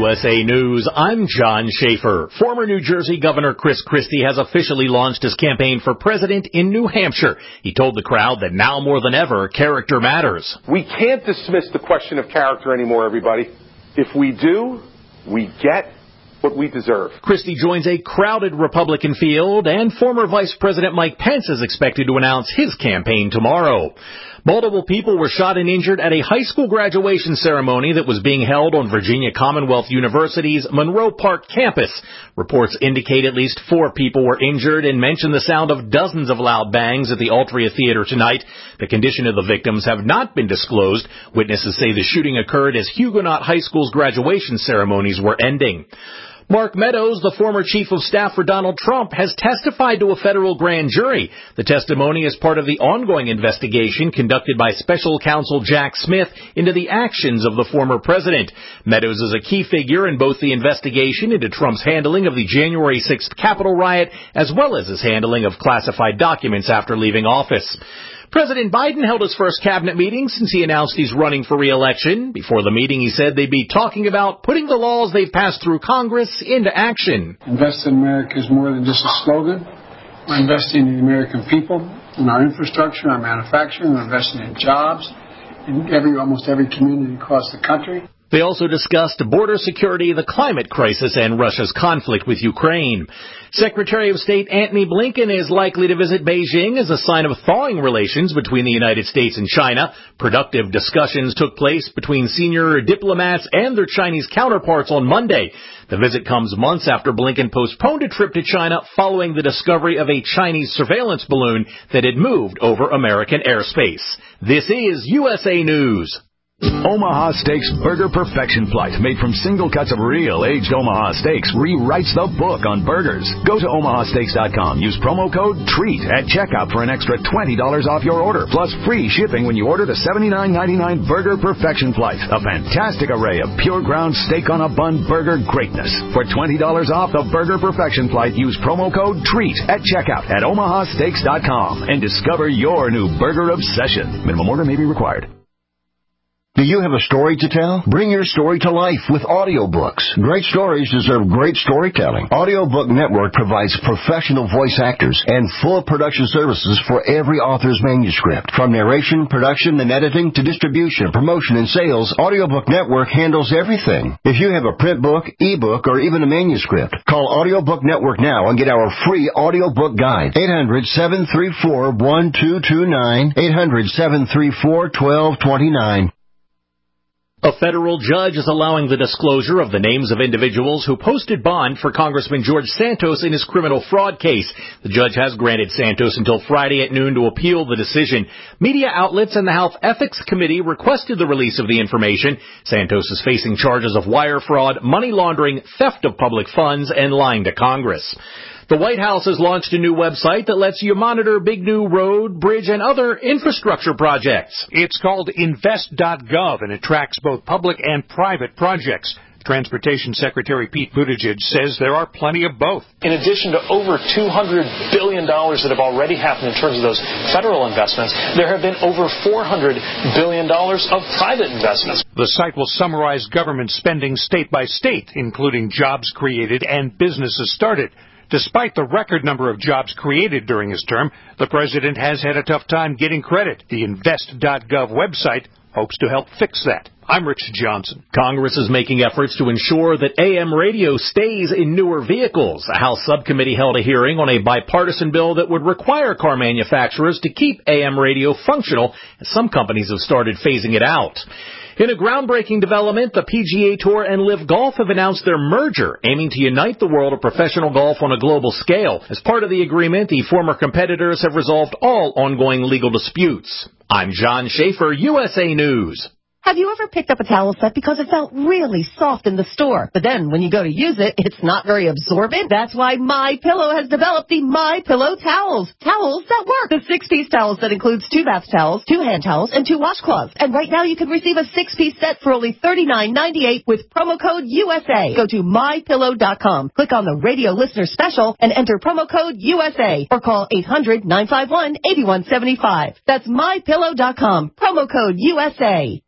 USA News, I'm John Schaefer. Former New Jersey Governor Chris Christie has officially launched his campaign for president in New Hampshire. He told the crowd that now more than ever, character matters. We can't dismiss the question of character anymore, everybody. If we do, we get what we deserve. Christie joins a crowded Republican field, and former Vice President Mike Pence is expected to announce his campaign tomorrow. Multiple people were shot and injured at a high school graduation ceremony that was being held on Virginia Commonwealth University's Monroe Park campus. Reports indicate at least 4 people were injured and mention the sound of dozens of loud bangs at the Altria Theater tonight. The condition of the victims have not been disclosed. Witnesses say the shooting occurred as Huguenot High School's graduation ceremonies were ending. Mark Meadows, the former chief of staff for Donald Trump, has testified to a federal grand jury. The testimony is part of the ongoing investigation conducted by special counsel Jack Smith into the actions of the former president. Meadows is a key figure in both the investigation into Trump's handling of the January 6th Capitol riot, as well as his handling of classified documents after leaving office. President Biden held his first cabinet meeting since he announced he's running for re-election. Before the meeting, he said they'd be talking about putting the laws they've passed through Congress into action. Invest in America is more than just a slogan. We're investing in the American people, in our infrastructure, our manufacturing. We're investing in jobs in almost every community across the country. They also discussed border security, the climate crisis, and Russia's conflict with Ukraine. Secretary of State Antony Blinken is likely to visit Beijing as a sign of thawing relations between the United States and China. Productive discussions took place between senior diplomats and their Chinese counterparts on Monday. The visit comes months after Blinken postponed a trip to China following the discovery of a Chinese surveillance balloon that had moved over American airspace. This is USA News. Omaha Steaks Burger Perfection Flight, made from single cuts of real aged Omaha steaks, rewrites the book on burgers. Go to omahasteaks.com. Use promo code TREAT at checkout for an extra $20 off your order, plus free shipping when you order the $79.99 Burger Perfection Flight. A fantastic array of pure ground steak on a bun burger greatness. For $20 off the Burger Perfection Flight, use promo code TREAT at checkout at omahasteaks.com and discover your new burger obsession. Minimum order may be required. Do you have a story to tell? Bring your story to life with audiobooks. Great stories deserve great storytelling. Audiobook Network provides professional voice actors and full production services for every author's manuscript. From narration, production, and editing to distribution, promotion, and sales, Audiobook Network handles everything. If you have a print book, ebook, or even a manuscript, call Audiobook Network now and get our free audiobook guide. 800-734-1229. 800-734-1229. A federal judge is allowing the disclosure of the names of individuals who posted bond for Congressman George Santos in his criminal fraud case. The judge has granted Santos until Friday at noon to appeal the decision. Media outlets and the Health Ethics Committee requested the release of the information. Santos is facing charges of wire fraud, money laundering, theft of public funds, and lying to Congress. The White House has launched a new website that lets you monitor big new road, bridge, and other infrastructure projects. It's called invest.gov, and it tracks both public and private projects. Transportation Secretary Pete Buttigieg says there are plenty of both. In addition to over $200 billion that have already happened in terms of those federal investments, there have been over $400 billion of private investments. The site will summarize government spending state by state, including jobs created and businesses started. Despite the record number of jobs created during his term, the president has had a tough time getting credit. The invest.gov website hopes to help fix that. I'm Rich Johnson. Congress is making efforts to ensure that AM radio stays in newer vehicles. A House subcommittee held a hearing on a bipartisan bill that would require car manufacturers to keep AM radio functional, as some companies have started phasing it out. In a groundbreaking development, the PGA Tour and LIV Golf have announced their merger, aiming to unite the world of professional golf on a global scale. As part of the agreement, the former competitors have resolved all ongoing legal disputes. I'm John Schaefer, USA News. Have you ever picked up a towel set because it felt really soft in the store, but then when you go to use it, it's not very absorbent? That's why MyPillow has developed the MyPillow towels. Towels that work. The 6-piece towel set includes 2 bath towels, 2 hand towels, and 2 washcloths. And right now you can receive a 6-piece set for only $39.98 with promo code USA. Go to MyPillow.com, click on the radio listener special, and enter promo code USA, or call 800-951-8175. That's MyPillow.com, promo code USA.